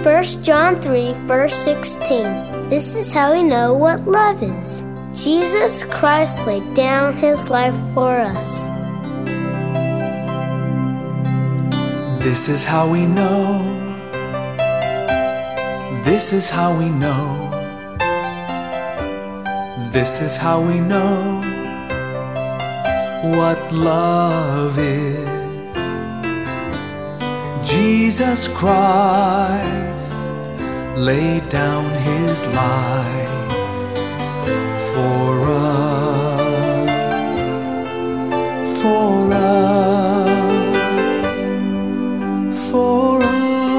1 John 3, verse 16. This is how we know what love is. Jesus Christ laid down his life for us. This is how we know. This is how we know. This is how we know what love is. Jesus Christ laid down his life for us, for us, for us.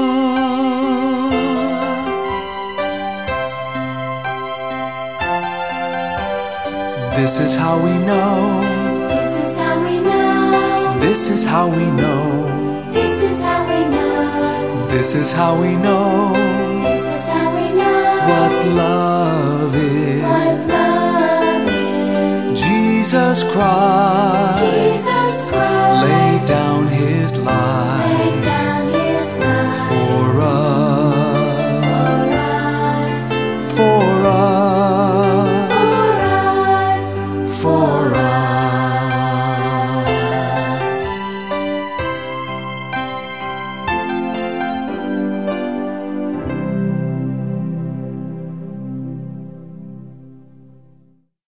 This is how we know. This is how we know. This is how we know. This is how we know. This is how we know. This is how we know What love is. what love is. Jesus Christ Jesus Christ laid down his life laid down